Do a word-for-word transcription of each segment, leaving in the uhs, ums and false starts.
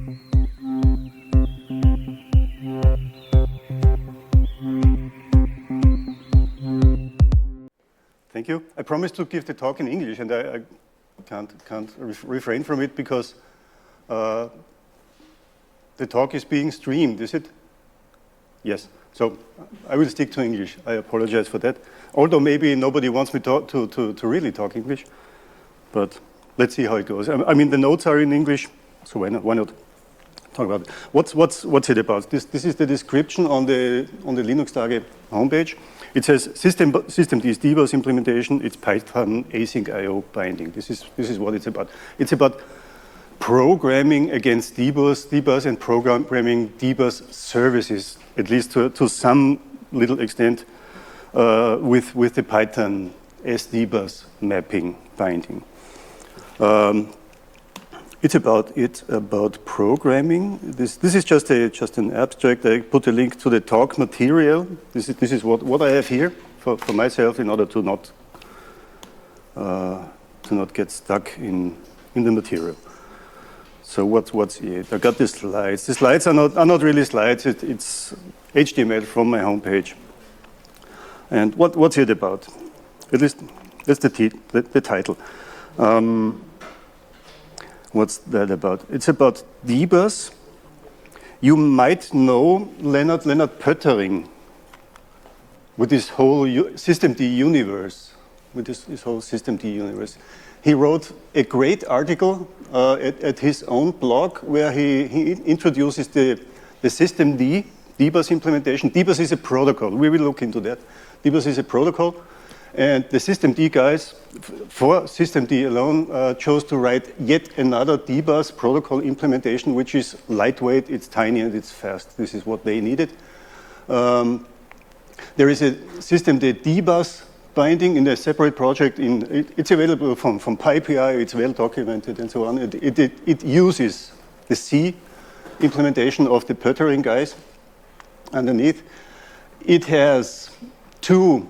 Thank you. I promised to give the talk in English, and I, I can't, can't ref refrain from it because uh, the talk is being streamed, is it? Yes. So I will stick to English. I apologize for that. Although maybe nobody wants me to, to, to, to really talk English, but let's see how it goes. I, I mean, the notes are in English, so why not, why not talk about it? What's, what's, what's it about? This, this is the description on the, on the LinuxTage homepage. It says system, systemd is D BUS implementation, it's Python async I O binding. This is, this is what it's about. It's about programming against D BUS, D BUS and programming D BUS services, at least to, to some little extent, uh, with, with the Python S D BUS mapping binding. Um, It's about it's about programming. This this is just a just an abstract. I put a link to the talk material. This is this is what, what I have here for, for myself in order to not uh, to not get stuck in in the material. So what's what's it? I got the slides. The slides are not are not really slides. It, it's H T M L from my homepage. And what what's it about? At least that's the t the, the title. Um, What's that about? It's about D BUS. You might know Leonard, Leonard Pöttering with this whole systemd universe, with this, this whole systemd universe. He wrote a great article uh, at, at his own blog where he, he introduces the, the systemd, D BUS implementation. D BUS is a protocol. We will look into that. D BUS is a protocol. And the systemd guys, for systemd alone, uh, chose to write yet another D BUS protocol implementation, which is lightweight, it's tiny, and it's fast. This is what they needed. Um, there is a systemd D BUS binding in a separate project. In, it, it's available from, from PyPI, it's well documented, and so on. It, it, it, it uses the C implementation of the Pöttering guys underneath. It has two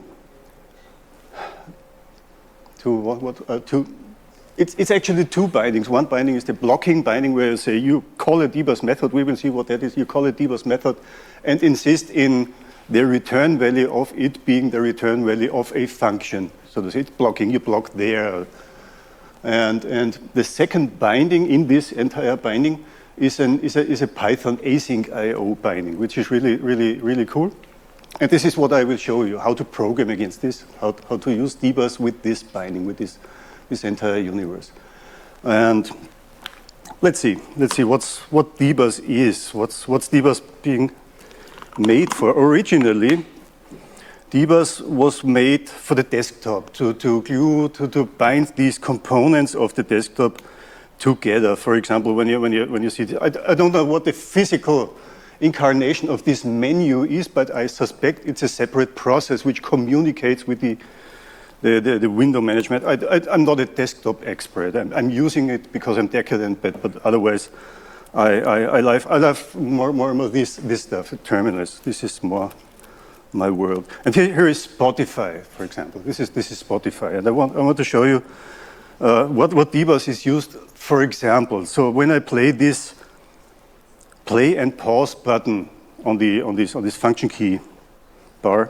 To what? what uh, to, it's, it's actually two bindings. One binding is the blocking binding, where you say you call a D BUS method. We will see what that is. You call a D BUS method and insist in the return value of it being the return value of a function. So this it's blocking. You block there, and and the second binding in this entire binding is an is a is a Python async I O binding, which is really really really cool. And this is what I will show you, how to program against this, how, how to use D BUS with this binding, with this, this entire universe. And let's see, let's see what's, what D BUS is, what's, what's D BUS being made for. Originally, D BUS was made for the desktop, to, to glue, to, to bind these components of the desktop together. For example, when you, when you, when you see, I, I don't know what the physical incarnation of this menu is, but I suspect it's a separate process which communicates with the, the, the, the window management. I, I, I'm not a desktop expert. I'm, I'm using it because I'm decadent, but, but otherwise I, I, I love, I love more, more, more this, this stuff, terminals. This is more my world. And here, here is Spotify, for example. This is, this is Spotify. And I want, I want to show you uh, what, what D BUS is used, for example. So when I play this play and pause button on the on this on this function key bar.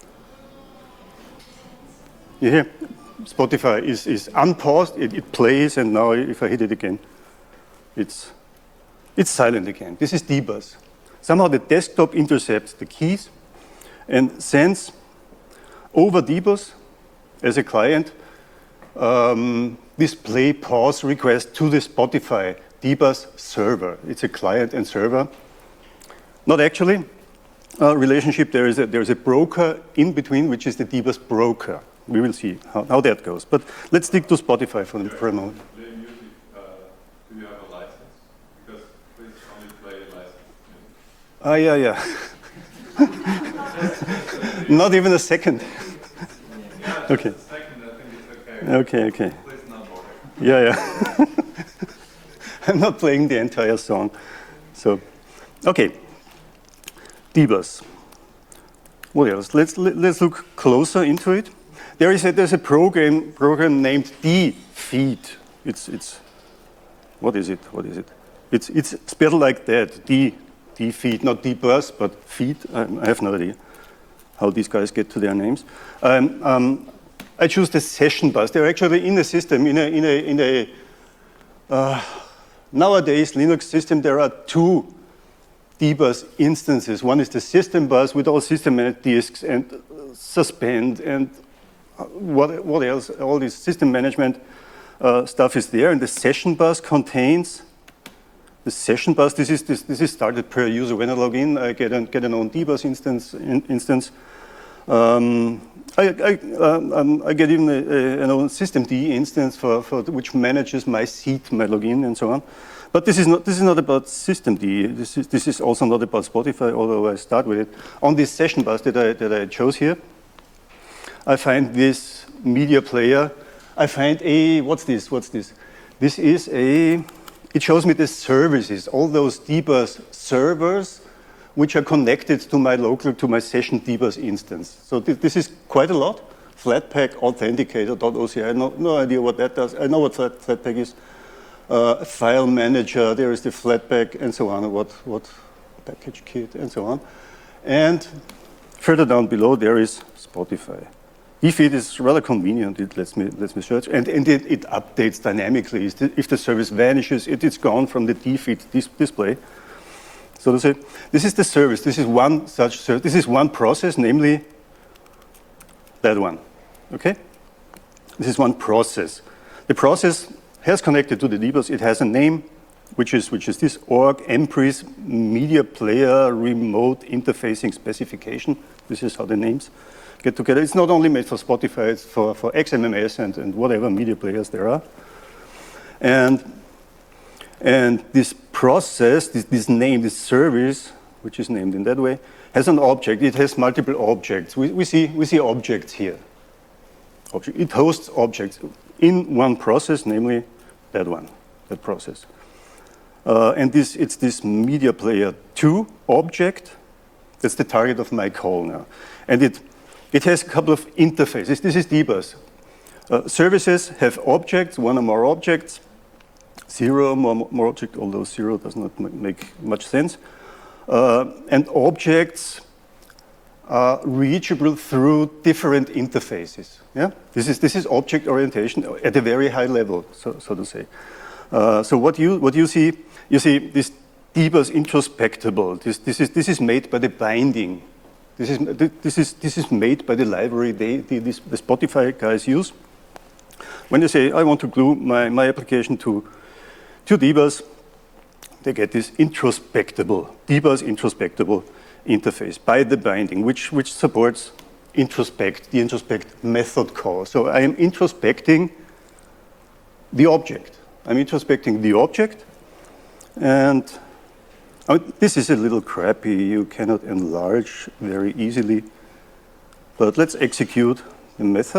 You hear Spotify is is unpaused. It, it plays, and now if I hit it again, it's it's silent again. This is D BUS. Somehow the desktop intercepts the keys and sends over D BUS as a client um, this play pause request to the Spotify D BUS server. It's a client and server. Not actually a relationship. There is a, there is a broker in between, which is the D BUS broker. We will see how, how that goes. But let's stick to Spotify for, for a moment. Play music, uh, do you have a license? Because please only play a license. Ah, yeah, yeah. Not even a second. Yeah, okay. A second, I think it's okay. Okay, okay. Please not bother. Yeah, yeah. I'm not playing the entire song. So, okay. D BUS. What else? Let's let's look closer into it. There is a there's a program program named dfeed. It's it's what is it? What is it? It's, it's spelled like that, D, D feed, not D bus, but feed. I, I have no idea how these guys get to their names. Um, um, I choose the session bus. They're actually in the system, in a, in a, in a uh, nowadays Linux system, there are two D bus instances. One is the system bus with all system managed disks and uh, suspend and uh, what, what else, all this system management uh, stuff is there. And the session bus contains the session bus. This is, this, this is started per user. When I log in, I get, an, get an own D bus instance. In, instance. Um, I, I, um, I get even a, a, an own systemd instance for, for which manages my seat, my login, and so on. But this is not this is not about systemd. This is this is also not about Spotify. Although I start with it on this session bus that I that I chose here. I find this media player. I find a what's this? What's this? This is a. It shows me the services, all those D bus servers, which are connected to my local, to my session D bus instance. So th this is quite a lot. Flatpak authenticator.oci, I have no, no idea what that does. I know what flat, Flatpak is. Uh, file manager, there is the Flatpak and so on, what, what package kit and so on. And further down below, there is Spotify. eFeed is rather convenient, it lets me, lets me search, and, and it, it updates dynamically. If the service vanishes, it is gone from the dfeed dis display. So to say, this is the service. This is one such service. This is one process, namely that one. Okay? This is one process. The process has connected to the D bus. It has a name, which is which is this org empris media player remote interfacing specification. This is how the names get together. It's not only made for Spotify. It's for for X M M S and and whatever media players there are. And And this process, this, this name, this service, which is named in that way, has an object. It has multiple objects. We, we, see, we see objects here. Object. It hosts objects in one process, namely that one, that process. Uh, and this, it's this media player two object. That's the target of my call now. And it, it has a couple of interfaces. This is D bus. Uh, services have objects, one or more objects. Zero, more, more object, although zero does not make much sense. Uh, and objects are reachable through different interfaces. Yeah? This is, this is object orientation at a very high level, so, so to say. Uh, so what you, what you see, you see this D bus introspectable. This, this, is, this is made by the binding. This is, this is, this is made by the library they, the, this, the Spotify guys use. When they say, I want to glue my, my application to to D bus, they get this introspectable, D bus introspectable interface by the binding, which, which supports introspect, the introspect method call. So I am introspecting the object. I'm introspecting the object, and I mean, this is a little crappy. You cannot enlarge very easily, but let's execute the method.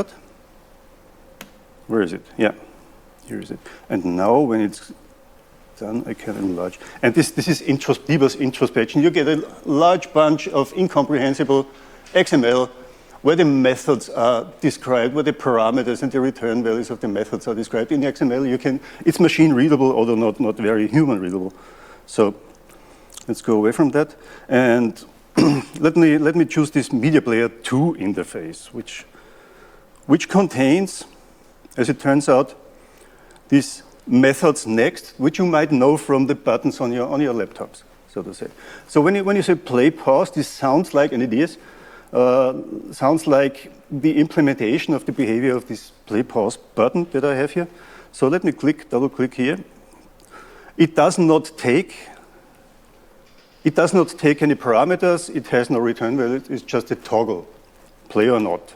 Where is it? Yeah, here is it. And now when it's done, I can enlarge. And this, this is intros D bus introspection. You get a large bunch of incomprehensible X M L where the methods are described, where the parameters and the return values of the methods are described. In X M L, you can, it's machine readable, although not, not very human readable. So let's go away from that. And let me, let me choose this media player two interface, which, which contains, as it turns out, these methods next, which you might know from the buttons on your, on your laptops, so to say. So when you, when you say play pause, this sounds like, and it is, uh, sounds like the implementation of the behavior of this play pause button that I have here. So let me click, double click here. It does not take, it does not take any parameters. It has no return value. It's just a toggle, play or not.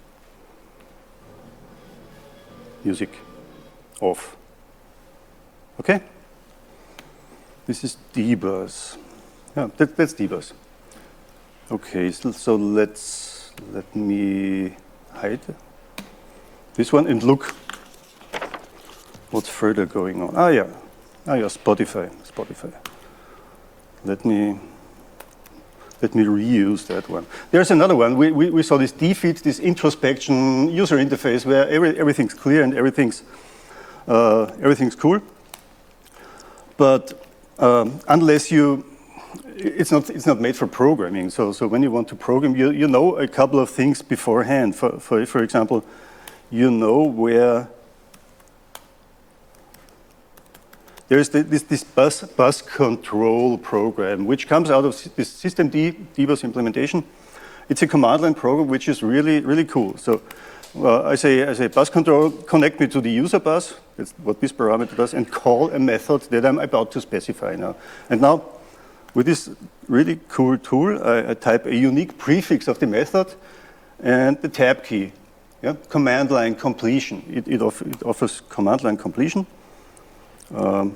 Music off. Okay? This is D bus. Yeah, that, that's D bus. Okay, so, so let's, let me hide this one and look what's further going on. Ah, yeah. Ah, yeah, Spotify, Spotify. Let me, let me reuse that one. There's another one. We, we, we saw this dfeed, this introspection user interface where every, everything's clear and everything's, uh, everything's cool. But um, unless you, it's not, it's not made for programming. So, so when you want to program, you, you know a couple of things beforehand. For, for, for example, you know where there's the, this, this bus, bus control program, which comes out of this systemd dbus implementation. It's a command line program, which is really, really cool. So uh, I say, I say bus control, connect me to the user bus. That's what this parameter does, and call a method that I'm about to specify now. And now, with this really cool tool, I, I type a unique prefix of the method and the tab key. Yeah? Command line completion. It, it, off, it offers command line completion. Um,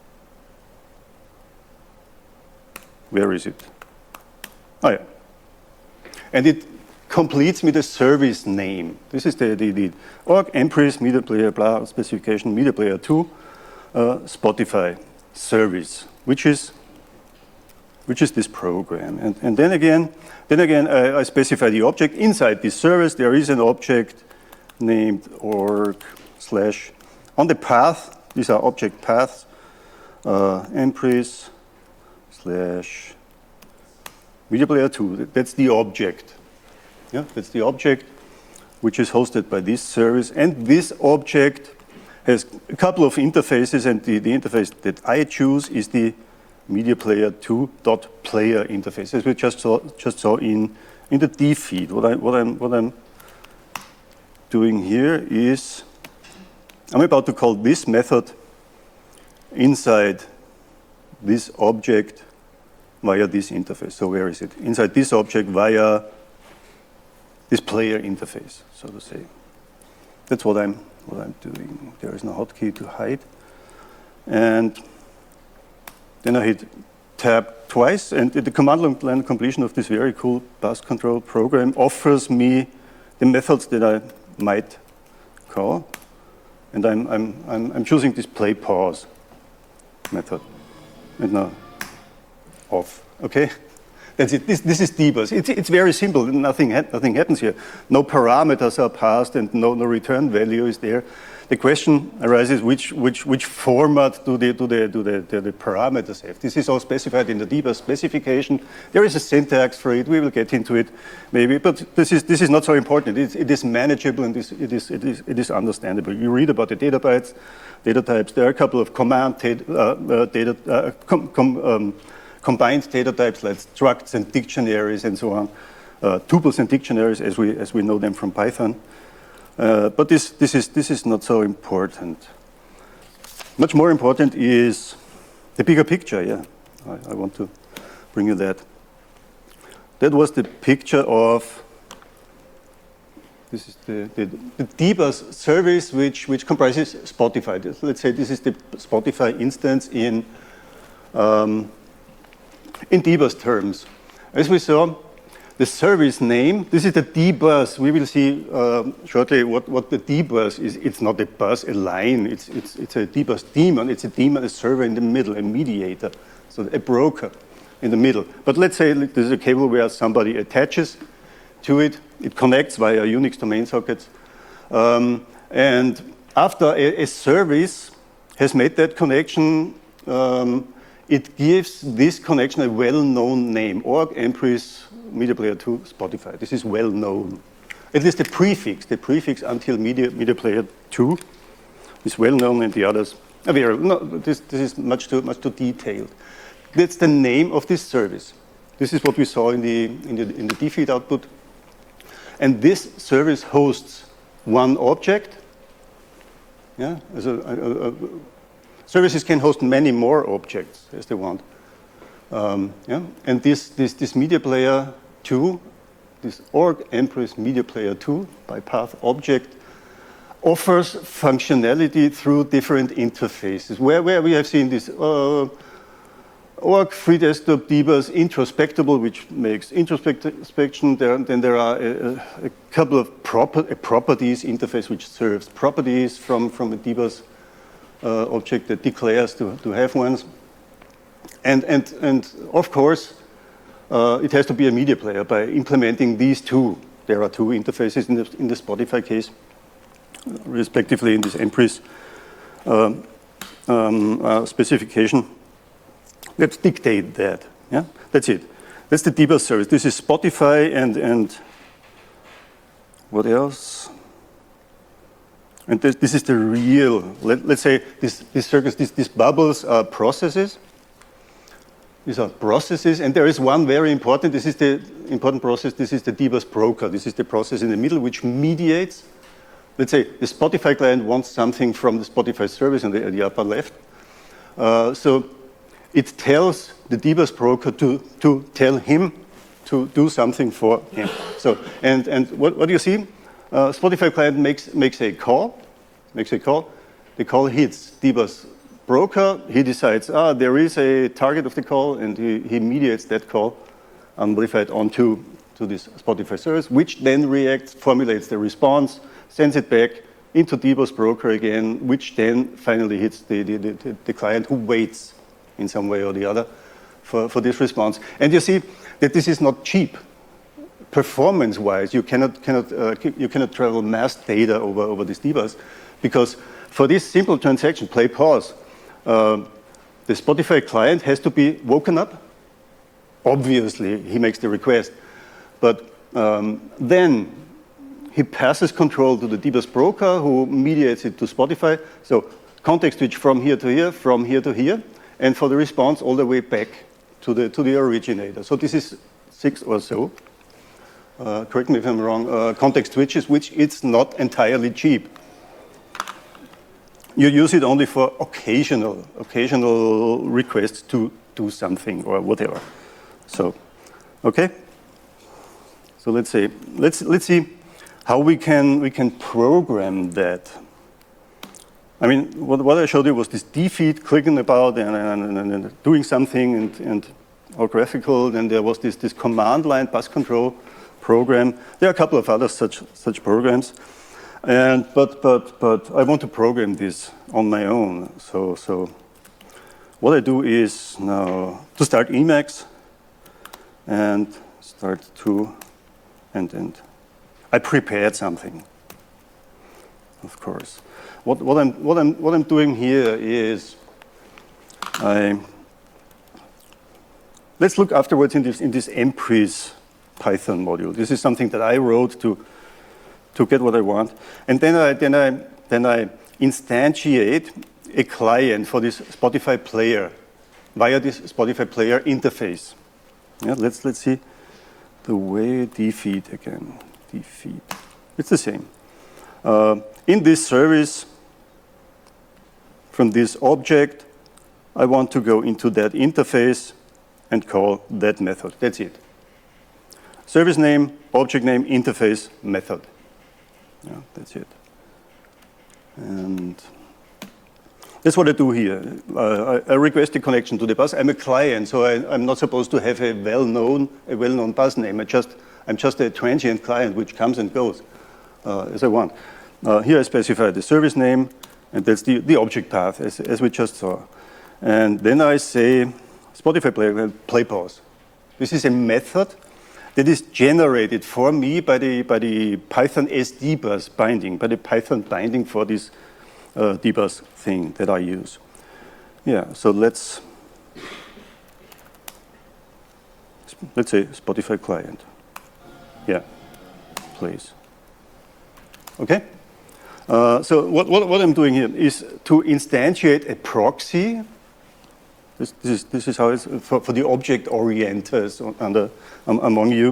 where is it? Oh, yeah. And it completes me the service name. This is the, the, the org, Empress, media player, blah, specification, media player two, uh, Spotify service, which is, which is this program. And, and then again, then again I, I specify the object. Inside this service, there is an object named org slash, on the path, these are object paths, uh, Empress slash media player two, that's the object. Yeah, that's the object which is hosted by this service. And this object has a couple of interfaces, and the, the interface that I choose is the media player two dot player interface, as we just saw, just saw in, in the D feed. What, I, what, I'm, what I'm doing here is I'm about to call this method inside this object via this interface. So where is it? Inside this object via this player interface, so to say. That's what I'm, what I'm doing. There is no hotkey to hide. And then I hit tab twice, and the command line completion of this very cool bus control program offers me the methods that I might call. And I'm, I'm, I'm, I'm choosing this play pause method. And now, off, okay? That's it. This, this is dbus. It's, it's very simple. Nothing, ha nothing happens here. No parameters are passed, and no, no return value is there. The question arises: which, which, which format do, the, do, the, do the, the, the parameters have? This is all specified in the dbus specification. There is a syntax for it. We will get into it, maybe. But this is, this is not so important. It, it is manageable, and this, it, is, it, is, it is understandable. You read about the data bytes, data types. There are a couple of command uh, uh, data uh, com, com, um, combined data types like structs and dictionaries and so on, uh, tuples and dictionaries as we as we know them from Python. Uh, but this this is this is not so important. Much more important is the bigger picture. Yeah, I, I want to bring you that. That was the picture of. This is the, the, the dbus service which which comprises Spotify. Let's say this is the Spotify instance in. Um, In dbus terms, as we saw, the service name, this is the dbus. We will see um, shortly what, what the dbus is. It's not a bus, a line. It's, it's, it's a dbus daemon. It's a daemon, a server in the middle, a mediator, so a broker in the middle. But let's say there's a cable where somebody attaches to it. It connects via Unix domain sockets. Um, and after a, a service has made that connection, um, it gives this connection a well-known name, org, Empress, media player two, Spotify. This is well-known. At least the prefix, the prefix until media, media player two is well-known, and the others are very, no, this, this is much too, much too detailed. That's the name of this service. This is what we saw in the, in the, in the D feed output. And this service hosts one object. Yeah, as a, a, a, Services can host many more objects as they want. Um, yeah? And this, this, this media player two, this org Empress media player two by path object, offers functionality through different interfaces. Where, where we have seen this uh, org free desktop dbus introspectable, which makes introspection. There, then there are a, a couple of proper, a properties interface which serves properties from, from a dbus Uh, object that declares to, to have ones. And, and, and of course, uh, it has to be a media player by implementing these two. There are two interfaces in the, in the Spotify case, respectively in this Empress um, um, uh, specification. let's dictate that. Yeah, that's it. That's the dbus service. This is Spotify and and what else? And this, this is the real. Let, let's say this this circus, this these bubbles are processes. These are processes, and there is one very important. This is the important process. This is the dbus broker. This is the process in the middle which mediates. Let's say the Spotify client wants something from the Spotify service in the, the upper left. Uh, so it tells the dbus broker to, to tell him to do something for him. So, and, and what, what do you see? Uh, Spotify client makes, makes a call, makes a call. The call hits dbus broker. He decides, ah, there is a target of the call, and he, he mediates that call unmodified onto to this Spotify service, which then reacts, formulates the response, sends it back into dbus broker again, which then finally hits the, the, the, the client who waits in some way or the other for, for this response. And you see that this is not cheap. Performance-wise, you cannot, cannot, uh, you cannot travel mass data over, over this dbus, because for this simple transaction, play pause, uh, the Spotify client has to be woken up. Obviously, he makes the request. But um, then he passes control to the dbus broker who mediates it to Spotify. So context switch from here to here, from here to here, and for the response all the way back to the, to the originator. So this is six or so. Uh, correct me if I'm wrong, uh, context switches, which it's not entirely cheap. You use it only for occasional, occasional requests to do something or whatever. So, okay. So let's see. Let's let's see how we can we can program that. I mean, what, what I showed you was this defeat, clicking about and, and, and, and doing something and, and all graphical. Then there was this this command line bus control program. There are a couple of other such such programs. And but but but I want to program this on my own. So so what I do is now to start Emacs and start to and and I prepared something. Of course. What what I'm what I'm what I'm doing here is I let's look afterwards in this in this emprise Python module. This is something that I wrote to to get what I want, and then I then I then I instantiate a client for this Spotify player via this Spotify player interface. Yeah, let's let's see the way defeat again. Defeat. It's the same. Uh, in this service, from this object, I want to go into that interface and call that method. That's it. Service name, object name, interface, method. Yeah, that's it. And that's what I do here. Uh, I, I request a connection to the bus. I'm a client, so I, I'm not supposed to have a well-known, a well-known bus name. I just, I'm just a transient client which comes and goes uh, as I want. Uh, here I specify the service name, and that's the, the object path, as, as we just saw. And then I say Spotify play, play pause. This is a method that is generated for me by the, by the Python S dbus binding, by the Python binding for this uh, dbus thing that I use. Yeah, so let's, let's say Spotify client. Yeah, please. Okay? Uh, so what, what, what I'm doing here is to instantiate a proxy. This, this, is, this is how it's for, for the object orienters under, um, among you.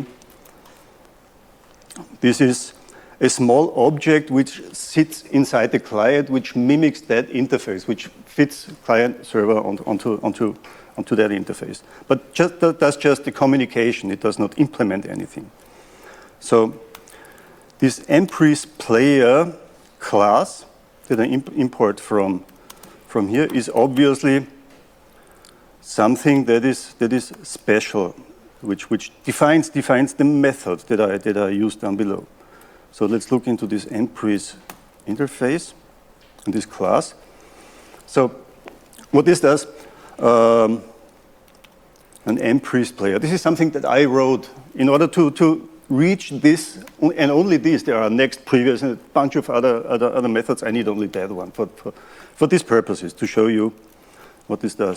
This is a small object which sits inside the client, which mimics that interface, which fits client server on, onto, onto, onto that interface. But just, that's just the communication. It does not implement anything. So this emprise player class that I imp import from, from here is obviously something that is that is special, which which defines defines the method that I that I use down below. So let's look into this emprise interface and this class. So what this does, um, an emprise player. This is something that I wrote in order to to reach this and only this. There are next, previous, and a bunch of other other, other methods. I need only that one for for for these purposes to show you what this does.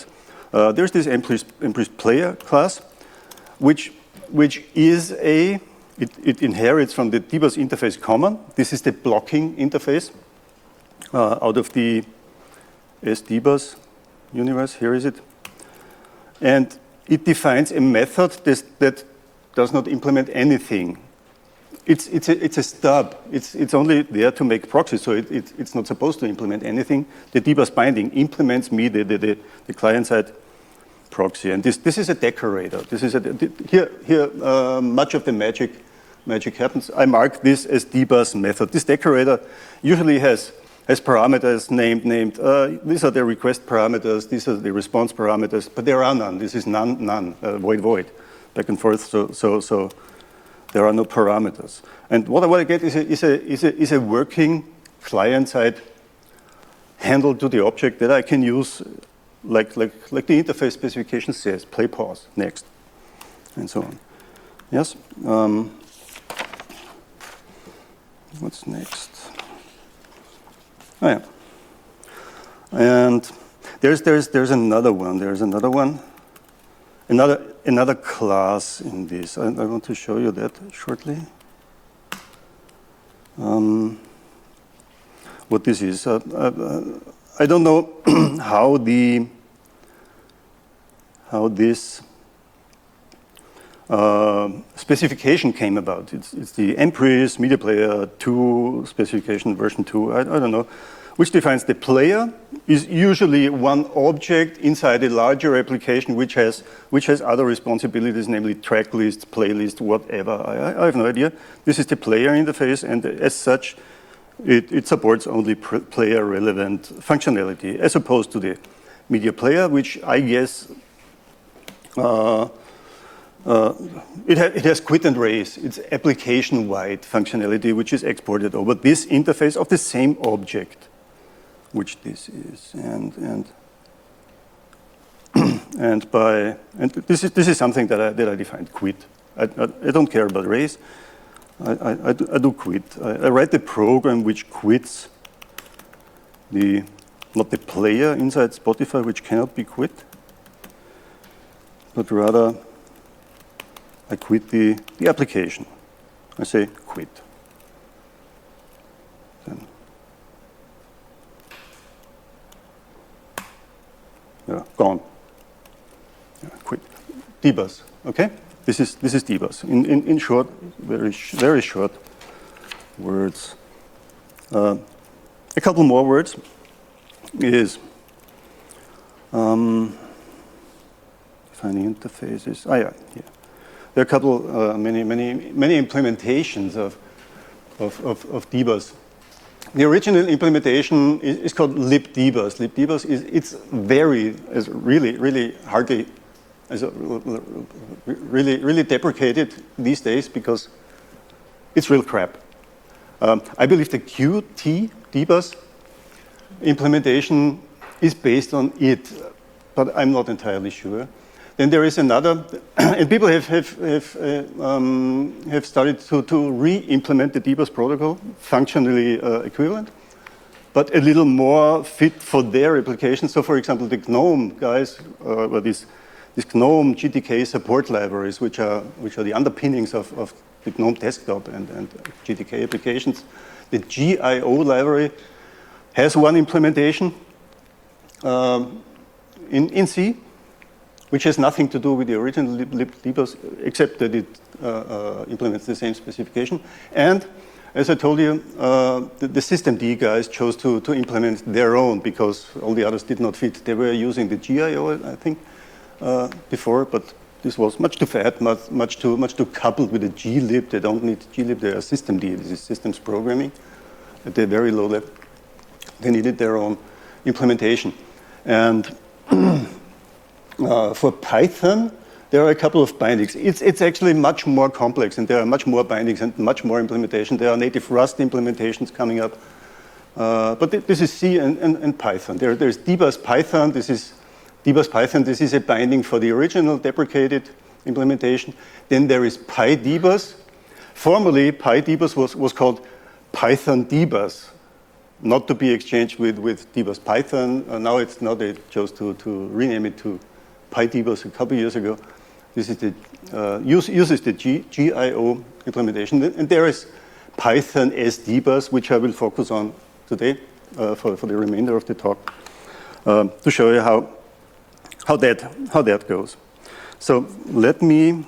Uh, there's this Empress, Empress player class, which, which is a, it, it inherits from the dbus interface common. This is the blocking interface uh, out of the sdbus universe. Here is it. And it defines a method this, that does not implement anything. It's, it's, a, it's a stub. It's, it's only there to make proxies, so it, it, it's not supposed to implement anything. The dbus binding implements me, the, the, the, the client-side proxy. And this, this is a decorator. This is a, here, here uh, much of the magic, magic happens. I mark this as dbus method. This decorator usually has, has parameters named, named. Uh, these are the request parameters. These are the response parameters. But there are none. This is none, none, uh, void, void, back and forth. So, so, so. There are no parameters. And what I, what I get is a, is, a, is, a, is a working client-side handle to the object that I can use like, like, like the interface specification says, play, pause, next, and so on. Yes? Um, what's next? Oh, yeah. And there's, there's, there's another one. There's another one. Another, another class in this. I, I want to show you that shortly. Um, what this is. Uh, uh, I don't know how the how this uh, specification came about. It's, it's the Empress Media Player two specification version two. I, I don't know. Which defines the player is usually one object inside a larger application which has, which has other responsibilities, namely track list, playlist, whatever. I, I have no idea. This is the player interface, and as such, it, it supports only player-relevant functionality, as opposed to the media player, which I guess uh, uh, it, ha it has quit and raise. It's application-wide functionality, which is exported over this interface of the same object, which this is, and and and by and this is this is something that I that I defined quit. I, I, I don't care about raise. I I, I, do, I do quit. I, I write the program which quits the not the player inside Spotify, which cannot be quit, but rather I quit the the application. I say quit. Then. Yeah, gone. Yeah, quit. Dbus. Okay. This is this is dbus. In in in short, very sh very short words. Uh, a couple more words is um, defining interfaces. Ah, yeah, yeah. There are a couple, uh, many many many implementations of of of, of dbus. The original implementation is, is called libdbus. Libdbus is it's very is really really hardly is really really deprecated these days because it's real crap. Um, I believe the Qt dbus implementation is based on it, but I'm not entirely sure. Then there is another, and people have have have, uh, um, have started to to re-implement the dbus protocol, functionally uh, equivalent, but a little more fit for their application. So, for example, the GNOME guys, uh, or these these GNOME G T K support libraries, which are which are the underpinnings of, of the GNOME desktop and and G T K applications. The G I O library has one implementation um, in in C, which has nothing to do with the original libdbus, except that it uh, uh, implements the same specification. And as I told you, uh, the, the systemd guys chose to, to implement their own because all the others did not fit. They were using the G I O, I think, uh, before, but this was much too fat, much, much too much too coupled with the glib. They don't need glib, they are systemd. This is systems programming at a very low level. They needed their own implementation. And Uh, for Python, there are a couple of bindings. It's, it's actually much more complex, and there are much more bindings and much more implementation. There are native Rust implementations coming up. Uh, but th this is C and, and, and Python. There, there's dbus Python. This is dbus Python. This is a binding for the original deprecated implementation. Then there is PyDbus. Formerly, PyDbus was, was called Python dbus, not to be exchanged with, with dbus Python. Uh, now it's now they chose to, to rename it to PyDbus a couple years ago. This is the, uh, use, uses the G, GIO implementation. And there is Python sdbus, which I will focus on today uh, for, for the remainder of the talk, um, to show you how, how, that, how that goes. So let me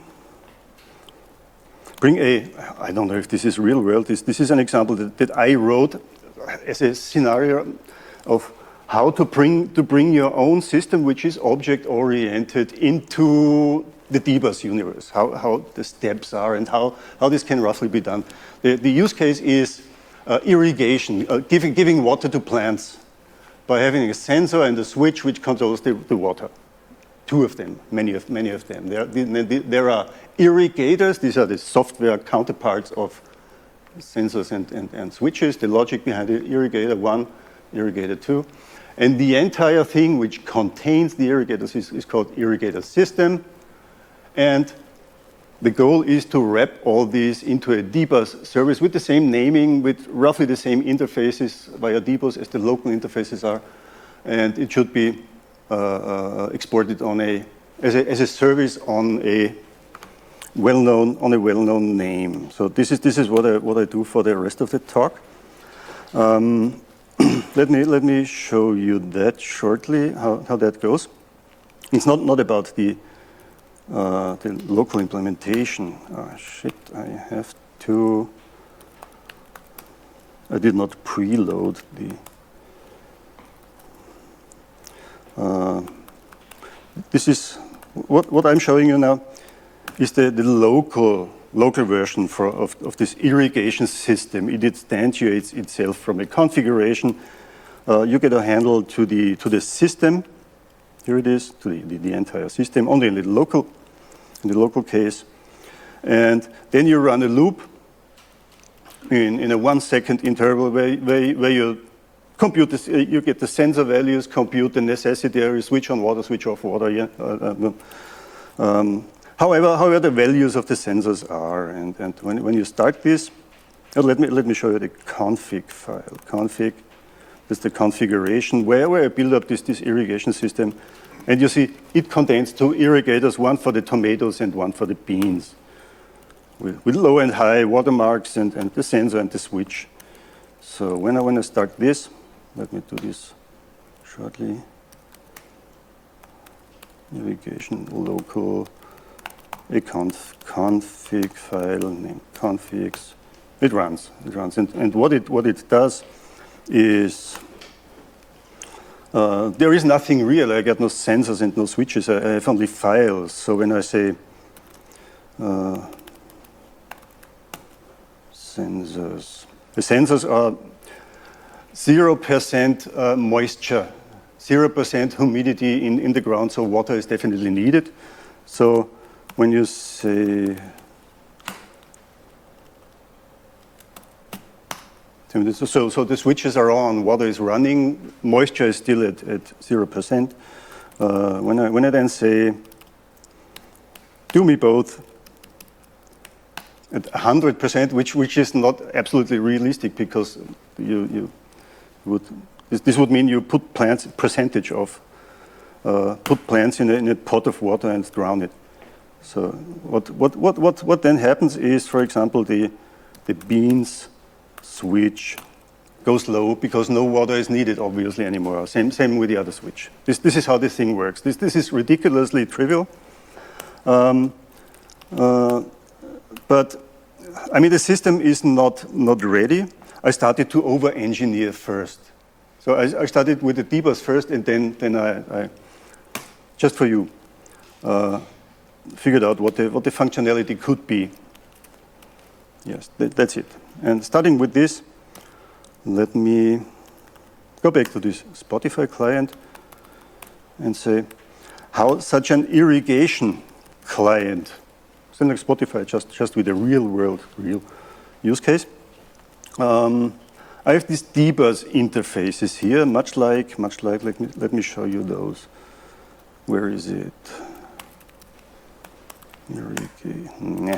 bring a, I don't know if this is real world, this, this is an example that, that I wrote as a scenario of how to bring, to bring your own system, which is object-oriented, into the dbus universe, how, how the steps are and how, how this can roughly be done. The, the use case is uh, irrigation, uh, giving, giving water to plants by having a sensor and a switch which controls the, the water. Two of them, many of, many of them. There, there are irrigators, these are the software counterparts of sensors and, and, and switches, the logic behind the irrigator one, irrigator two. And the entire thing which contains the irrigators is, is called irrigator system. And the goal is to wrap all these into a dbus service with the same naming, with roughly the same interfaces via dbus as the local interfaces are. And it should be uh, uh, exported on a as, a, as a service on a well-known on a well-known name. So this is this is what I what I do for the rest of the talk. Um, let me let me show you that shortly how, how that goes. It's not not about the uh, the local implementation. Oh, shit! I have to. I did not preload the. Uh, this is what what I'm showing you now. Is the, the local local version for, of, of this irrigation system. It instantiates itself from a configuration. Uh, you get a handle to the to the system. Here it is, to the, the, the entire system, only in the local, in the local case. And then you run a loop in, in a one second interval where, where, where you compute this, you get the sensor values, compute the necessary, switch on water, switch off water. Yeah. Uh, um, However, however, the values of the sensors are, and, and when, when you start this, oh, let me let me show you the config file. Config, that's the configuration where, where I build up this, this irrigation system, and you see it contains two irrigators, one for the tomatoes and one for the beans, with, with low and high watermarks and, and the sensor and the switch. So when I want to start this, let me do this shortly. Irrigation local. A conf, config file named configs. It runs. It runs, and, and what it what it does is uh, there is nothing real. I got no sensors and no switches. I, I have only files. So when I say uh, sensors, the sensors are zero percent uh, moisture, zero percent humidity in in the ground. So water is definitely needed. So when you say, so, so the switches are on, water is running, moisture is still at, at zero percent. Uh, when, I, when I then say, do me both at one hundred percent, which, which is not absolutely realistic because you, you would, this, this would mean you put plants, percentage of, uh, put plants in a, in a pot of water and drown it. So what, what, what, what, what then happens is, for example, the, the beans switch goes low because no water is needed, obviously, anymore. Same, same with the other switch. This, this is how this thing works. This, this is ridiculously trivial. Um, uh, but, I mean, the system is not, not ready. I started to over-engineer first. So I, I started with the dbus first, and then, then I, I just for you, uh, figured out what the, what the functionality could be. Yes, that, that's it. And starting with this, let me go back to this Spotify client and say how such an irrigation client, something like Spotify, just, just with a real world, real use case. Um, I have these dbus interfaces here, much like, much like, let me, let me show you those. Where is it? Nah.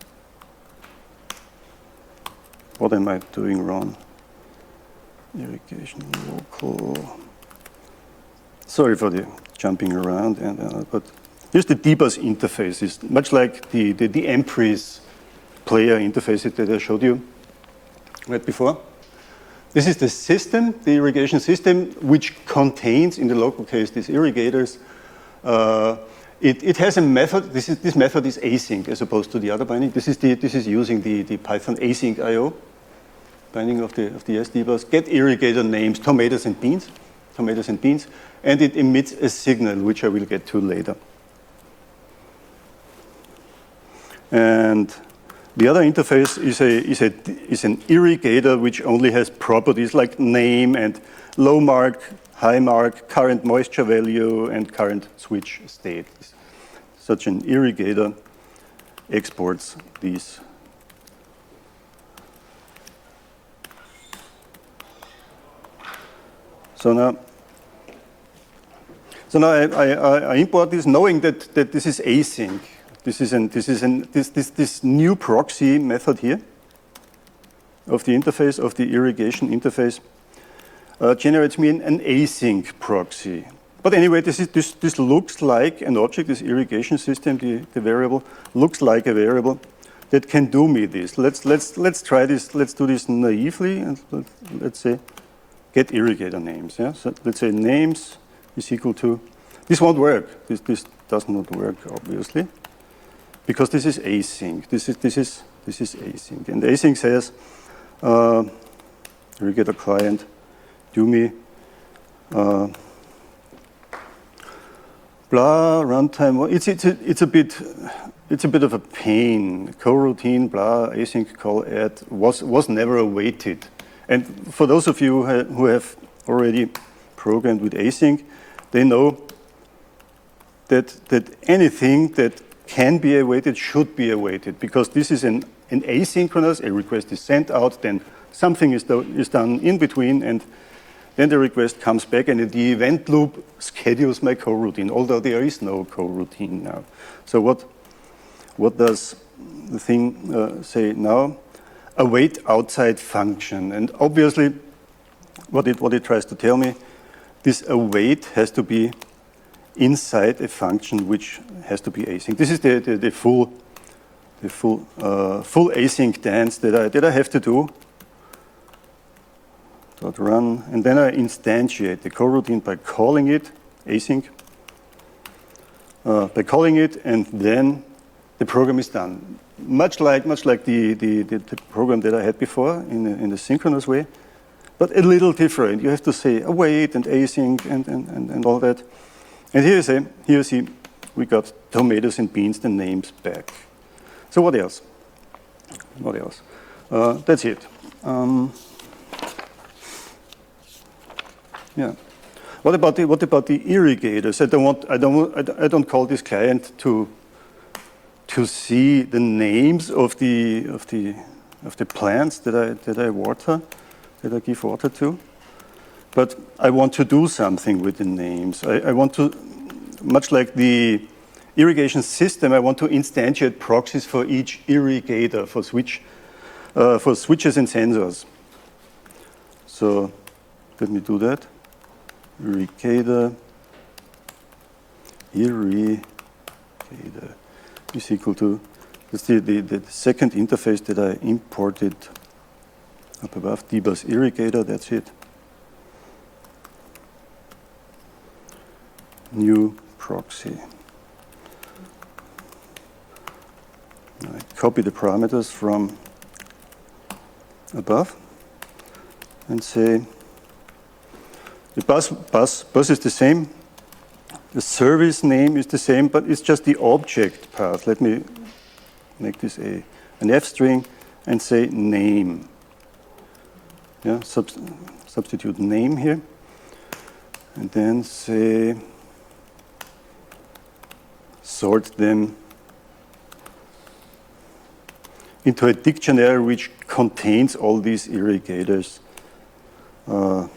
What am I doing wrong? Irrigation local. Sorry for the jumping around. And uh, but here's the dbus interface. It's much like the, the, the Emprise player interface that I showed you right before. This is the system, the irrigation system, which contains, in the local case, these irrigators. Uh, it, it has a method. This, is, this method is async as opposed to the other binding. This is, the, this is using the, the Python async I O binding of the, of the sdbus. Get irrigator names, tomatoes and beans, tomatoes and beans, and it emits a signal, which I will get to later. And the other interface is, a, is, a, is an irrigator which only has properties like name and low mark, high mark, current moisture value, and current switch state. Such an irrigator exports these. So now, so now I, I, I import this knowing that, that this is async. This is, an, this, is an, this, this, this new proxy method here of the interface, of the irrigation interface, uh, generates me an, an async proxy. But anyway, this, is, this, this looks like an object, this irrigation system, the, the variable, looks like a variable that can do me this. Let's, let's, let's try this, let's do this naively, and let's say get irrigator names. Yeah? So let's say names is equal to, this won't work. This, this does not work, obviously, because this is async. This is, this is, this is async. And async says, uh, irrigator client, do me, uh, blah, runtime. It's, it's, a, it's, a bit, it's a bit of a pain. Coroutine, blah, async call add was, was never awaited. And for those of you who have already programmed with async, they know that, that anything that can be awaited should be awaited, because this is an, an asynchronous, a request is sent out, then something is, do, is done in between, and then the request comes back, and the event loop schedules my coroutine, although there is no coroutine now. So what, what does the thing uh, say now? Await outside function. And obviously, what it, what it tries to tell me, this await has to be inside a function which has to be async. This is the, the, the full, the full, uh, full async dance that I, that I have to do. Dot run, and then I instantiate the coroutine by calling it async, uh, by calling it, and then the program is done. Much like, much like the, the, the, the program that I had before in a, in a synchronous way, but a little different. You have to say await and async and, and, and, and all that. And here you say, here you see, we got tomatoes and beans, the names back. So what else? What else? Uh, that's it. Um, yeah. What about the what about the irrigators? I don't want. I don't. I don't call this client to. to see the names of the of the of the plants that I that I water, that I give water to. But I want to do something with the names. I, I want to, much like the irrigation system, I want to instantiate proxies for each irrigator, for switch, uh, for switches and sensors. So let me do that. Irrigator, irrigator is equal to, that's the, the, the second interface that I imported up above, dbus irrigator, that's it. New proxy. I copy the parameters from above and say, the bus, bus, bus is the same. The service name is the same, but it's just the object path. Let me make this a, an F string and say name. Yeah, sub, substitute name here. And then say sort them into a dictionary which contains all these irrigators. Uh,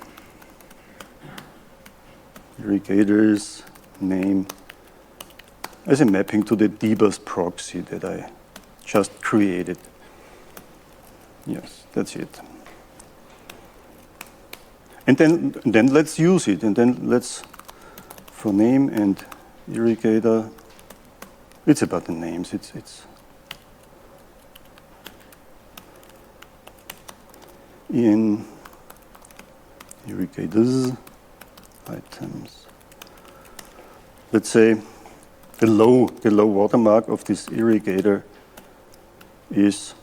irrigators name as a mapping to the dbus proxy that I just created. Yes, that's it. And then, then let's use it, and then let's for name and irrigator. It's about the names. It's it's in irrigators items. Let's say the low the low watermark of this irrigator is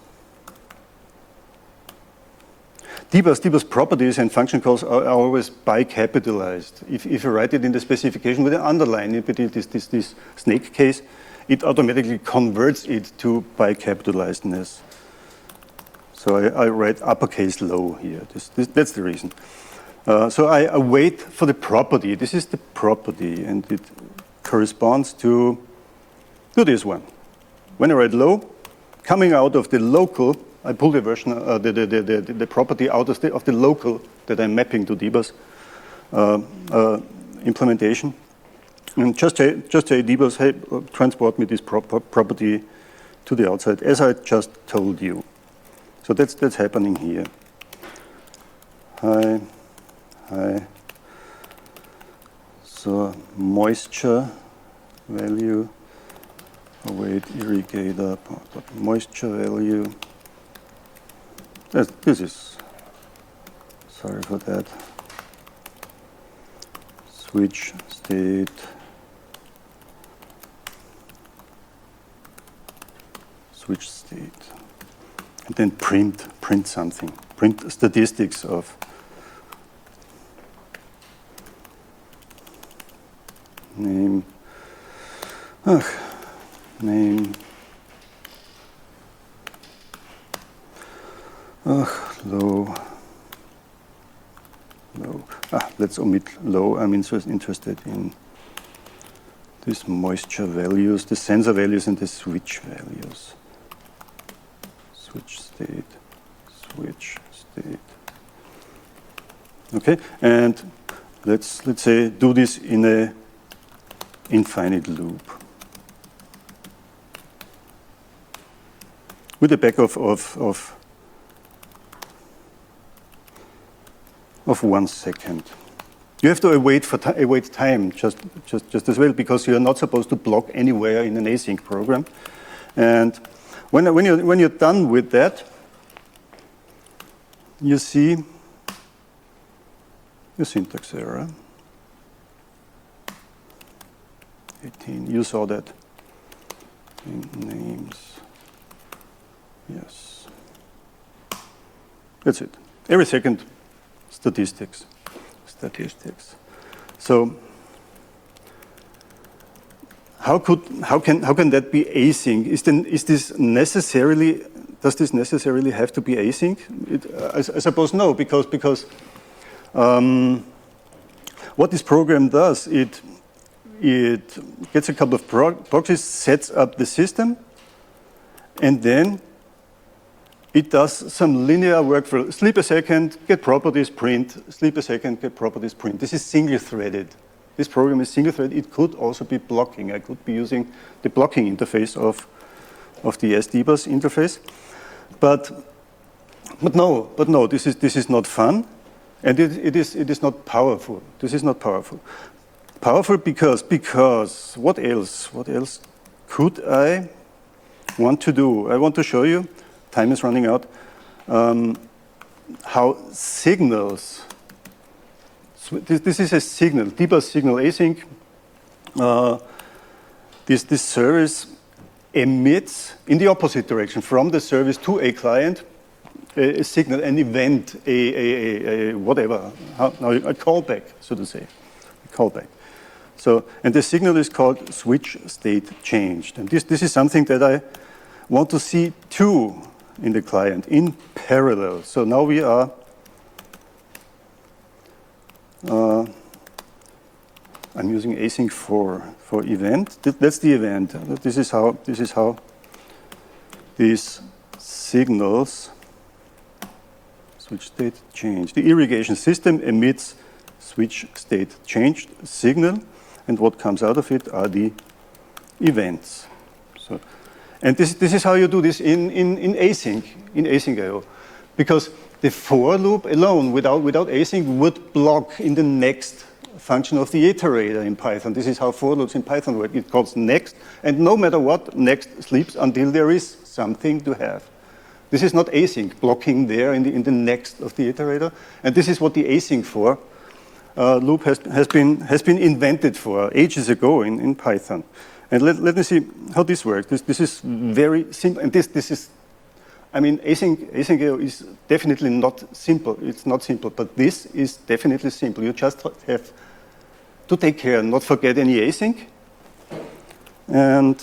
dbus. dbus properties and function calls are, are always bicapitalized. If, if you write it in the specification with an underline, in this, this, this snake case, it automatically converts it to bicapitalizedness. So I, I write uppercase low here. This, this, that's the reason. Uh, so I, I wait for the property. This is the property, and it corresponds to, to this one. When I write low, coming out of the local, I pull the version, uh, the, the, the, the, the property out of the, of the local that I'm mapping to dbus uh, uh, implementation. And just say, just say dbus, hey, transport me this pro property to the outside, as I just told you. So that's, that's happening here. Hi, hi. So moisture value, await irrigator, moisture value. This, this is, sorry for that. Switch state. Switch state. And then print, print something. Print statistics of name, ugh, name, ugh, low, low. Ah, let's omit low. I'm interested in these moisture values, the sensor values, and the switch values. Switch state, switch state. Okay, and let's let's say do this in a infinite loop with a back of of of, of one second. You have to await for await time just just just as well, because you are not supposed to block anywhere in an async program. And when when you when you're done with that, you see the syntax error. eighteen, you saw that in names. Yes. That's it. Every second, statistics. Statistics. So how could how can how can that be async? Is then is this necessarily does this necessarily have to be async? It, I, I suppose no, because because um, what this program does, it it gets a couple of pro proxies, sets up the system, and then it does some linear work for sleep a second, get properties, print, sleep a second, get properties, print. This is single-threaded. This program is single-threaded. It could also be blocking. I could be using the blocking interface of, of the sdbus interface. But, but no, but no, this is, this is not fun, and it, it, is, it is not powerful. This is not powerful. Powerful because, because what else? What else could I want to do? I want to show you, time is running out, um, how signals, so this, this is a signal, dbus signal async. Uh, this, this service emits in the opposite direction from the service to a client, a, a signal, an event, a, a, a, a whatever, how, no, a callback, so to say, a callback. So, and the signal is called switch state changed. And this, this is something that I want to see too in the client, in parallel. So now we are, uh, I'm using async for, for event. That's the event. This is how, this is how these signals, switch state change. The irrigation system emits switch state changed signal, and what comes out of it are the events. So, and this, this is how you do this in, in, in async, in async I O. Because the for loop alone, without, without async, would block in the next function of the iterator in Python. This is how for loops in Python work. It calls next, and no matter what, next sleeps until there is something to have. This is not async, blocking there in the, in the next of the iterator, and this is what the async for uh, loop has, has, been, has been invented for ages ago in, in Python. And let, let me see how this works. This, this is very simple, and this, this is, I mean, async, async is definitely not simple. It's not simple, but this is definitely simple. You just have to take care and not forget any async. And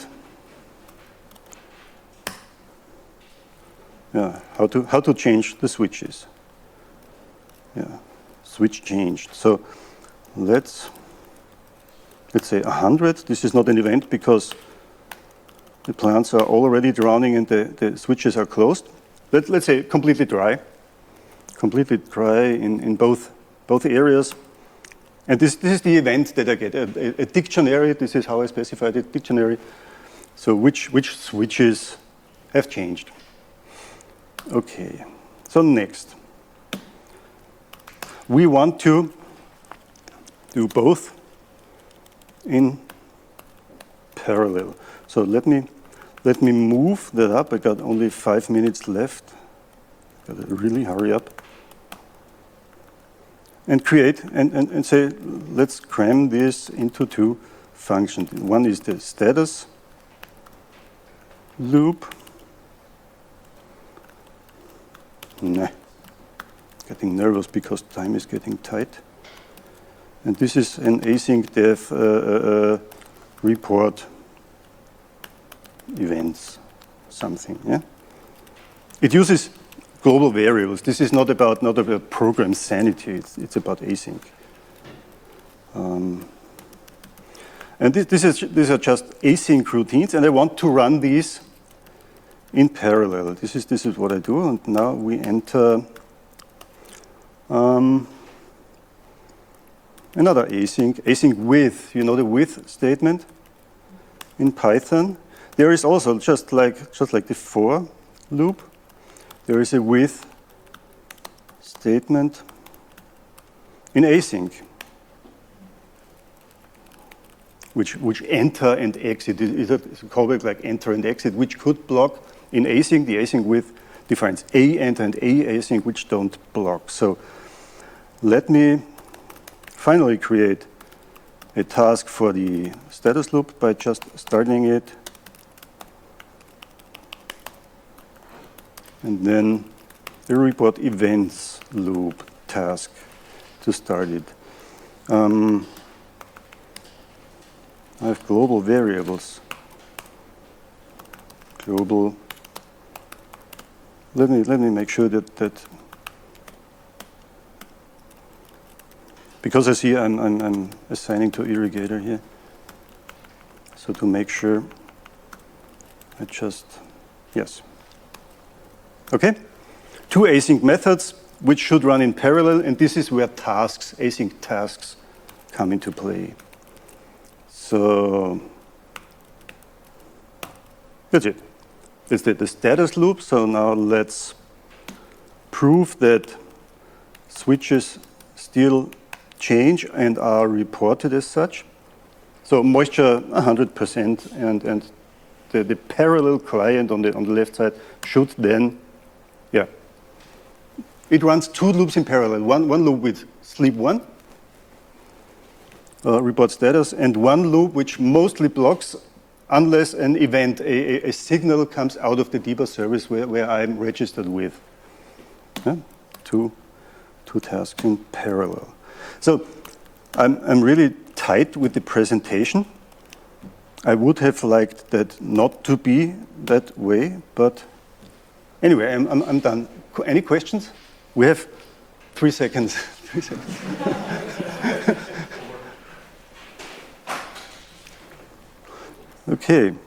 yeah, how to how to change the switches. Yeah, switch changed. So let's let's say one hundred. This is not an event because the plants are already drowning and the, the switches are closed. Let, let's say completely dry, completely dry in, in both, both areas. And this, this is the event that I get, a, a, a dictionary. This is how I specified it, dictionary. So which, which switches have changed. Okay, so next. We want to do both in parallel. So let me let me move that up. I got only five minutes left. Got to really hurry up. And create and, and, and say, let's cram this into two functions. One is the status loop. Nah. Getting nervous because time is getting tight. And this is an async dev uh, uh, report events, something. Yeah. It uses global variables. This is not about not about program sanity. It's it's about async. Um, and this, this is these are just async routines, and I want to run these in parallel. This is this is what I do. And now we enter um, another async async with. You know the with statement in Python. There is also, just like, just like the for loop, there is a with statement in async, which, which enter and exit. It's a callback like enter and exit, which could block in async. The async with defines a enter and a async, which don't block. So let me finally create a task for the status loop by just starting it. And then the report events loop task to start it. Um, I have global variables. Global. Let me let me make sure that that because I see I'm I'm, I'm assigning to irrigator here. So to make sure, I just yes. Okay, two async methods which should run in parallel, and this is where tasks, async tasks, come into play. So that's it. That's the, the status loop. So now let's prove that switches still change and are reported as such. So moisture one hundred percent, and and the, the parallel client on the on the left side should then. Yeah. It runs two loops in parallel. One, one loop with sleep one, uh, report status, and one loop which mostly blocks unless an event, a, a, a signal comes out of the debug service where, where I'm registered with. Yeah? Two, two tasks in parallel. So I'm, I'm really tight with the presentation. I would have liked that not to be that way, but anyway, I'm, I'm, I'm done. Any questions? We have three seconds. three seconds. Okay.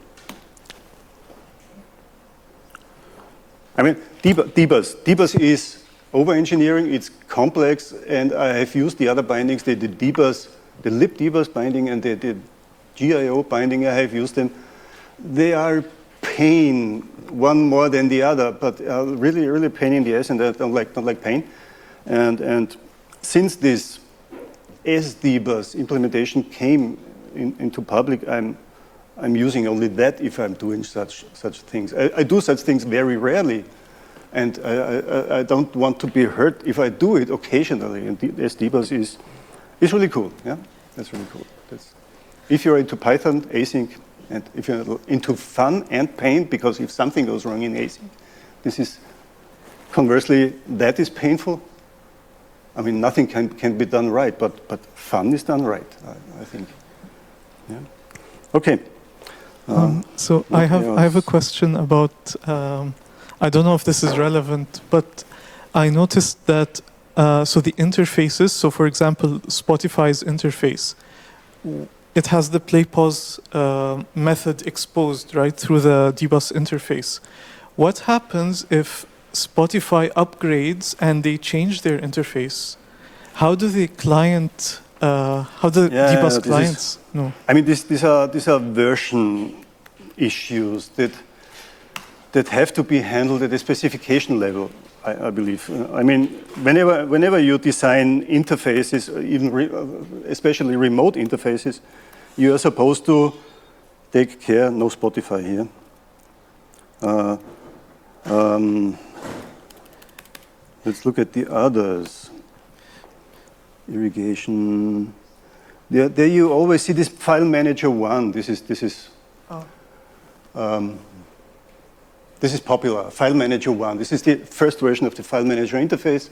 I mean, debus. Debus is over-engineering. It's complex, and I have used the other bindings, the, the debus, the libdebus binding and the, the G I O binding. I have used them. They are pain, one more than the other, but uh, really, really pain in the ass, and I don't like, don't like pain. And, and since this S D bus implementation came in, into public, I'm, I'm using only that if I'm doing such, such things. I, I do such things very rarely, and I, I, I don't want to be hurt if I do it occasionally, and the S D bus is, is really cool, yeah? That's really cool. That's, if you're into Python, async, and if you're into fun and pain, because if something goes wrong in async, this is, conversely, that is painful. I mean, nothing can, can be done right, but, but fun is done right, I, I think. Yeah. Okay. Um, um, so I have, I have a question about, um, I don't know if this is relevant, but I noticed that, uh, so the interfaces, so for example, Spotify's interface, it has the play pause uh, method exposed, right, through the dbus interface. What happens if Spotify upgrades and they change their interface? How do the client, uh, how do yeah, dbus yeah, clients is, know? I mean, this, these are these are version issues that that have to be handled at a specification level, I, I believe. Uh, I mean, whenever whenever you design interfaces, even re, uh, especially remote interfaces, you are supposed to take care. No Spotify here. Uh, um, let's look at the others. Irrigation. There, there you always see this file manager one. This is this is Oh. um, this is popular. File manager one. This is the first version of the file manager interface.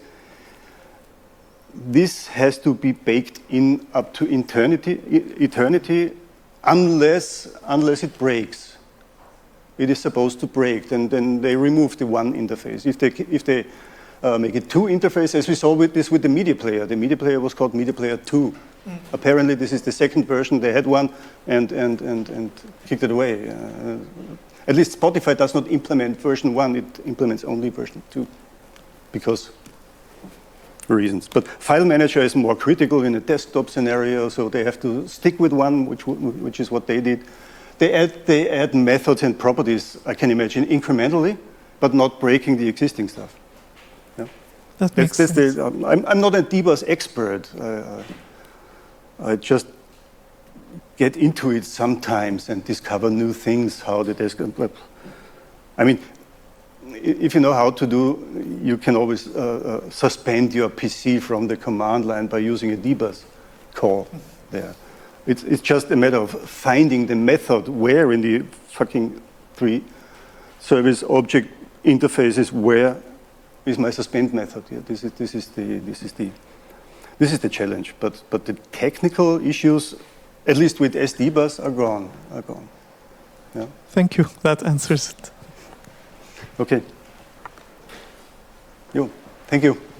This has to be baked in up to eternity, eternity, unless unless it breaks. It is supposed to break. Then then they remove the one interface. If they if they uh, make it two interfaces, as we saw with this with the media player. The media player was called media player two. Mm. Apparently, this is the second version. They had one and and and and kicked it away. Uh, at least Spotify does not implement version one. It implements only version two, because reasons. But file manager is more critical in a desktop scenario, so they have to stick with one, which which is what they did. They add they add methods and properties, I can imagine, incrementally, but not breaking the existing stuff. Yeah? That makes that's, that's sense. the, um, I'm, I'm not a dbus expert. Uh, I just get into it sometimes and discover new things, how the desk. I mean, if you know how to do, you can always uh, uh, suspend your P C from the command line by using a dbus call there. It's, it's just a matter of finding the method where in the fucking three service object interfaces, where is my suspend method. Yeah, this is this is the this is the this is the challenge. But but the technical issues, at least with S D bus, are gone. Are gone. Yeah. Thank you. That answers it. Okay. You. Thank you.